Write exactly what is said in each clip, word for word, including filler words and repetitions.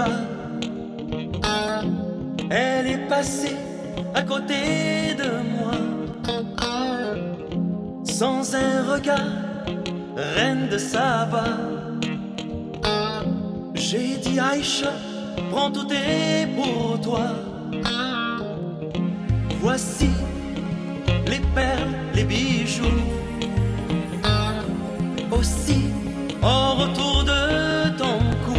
pas. Elle est passée à côté de moi, sans un regard, reine de Saba. J'ai dit Aïcha, prends tout est pour toi. Voici les perles, les bijoux, aussi en retour de ton cou,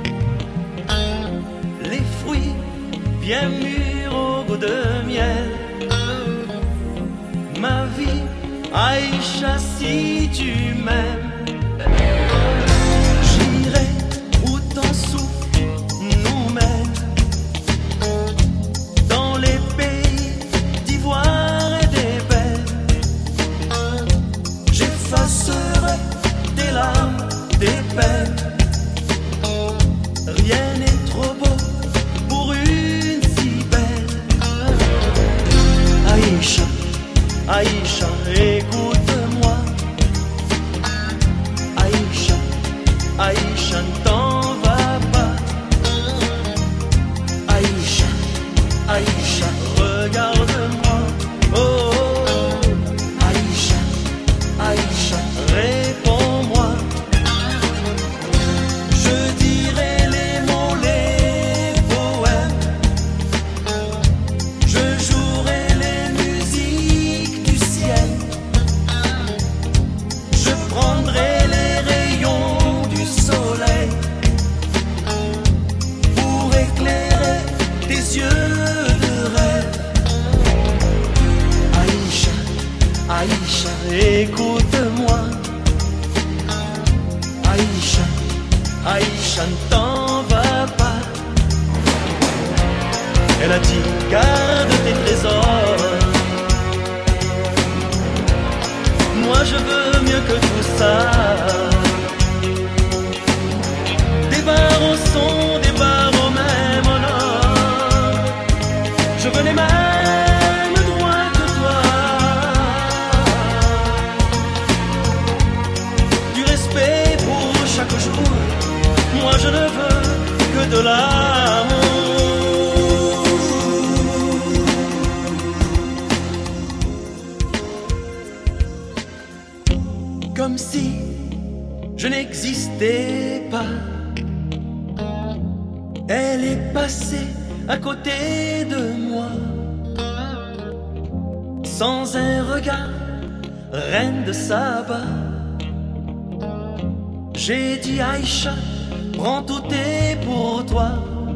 les fruits bien mûrs au goût de miel. Ma vie, Aïcha, si tu m'aimes, j'irai où ton souffle nous mène, dans les pays d'ivoire et d'ébène. J'effacerai des larmes, des peines. Rien n'est trop beau pour une si belle. Aïcha, Aïcha, écoute-moi. Aïcha, Aïcha, ne t'en va pas. Aïcha, Aïcha, regarde-moi. Oh, oh, Aïcha, Aïcha, réponds-moi. Je dirai les mots, les poèmes. Je jouerai les musiques du ciel. Je prendrai les rayons du soleil pour éclairer tes yeux de rêve. Aïcha, Aïcha, écoute-moi. Aïcha, Aïcha, ne t'en va pas. Elle a dit garde tes trésors. Moi je veux mieux que tout ça. Des barreaux sont des barreaux même en or. Je veux les mêmes droits que toi. Du respect pour chaque jour. Moi je ne veux que de l'amour. Comme si je n'existais pas. Elle est passée à côté de moi, sans un regard, reine de Saba. J'ai dit Aïcha, prends tout est pour toi.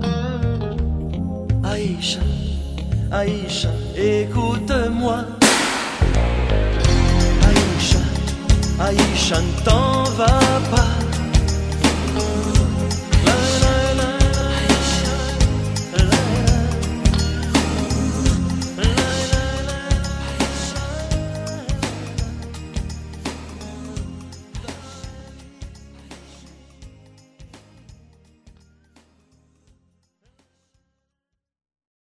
Aïcha, Aïcha, écoute-moi. Aïcha, Aïcha, ne t'en va pas.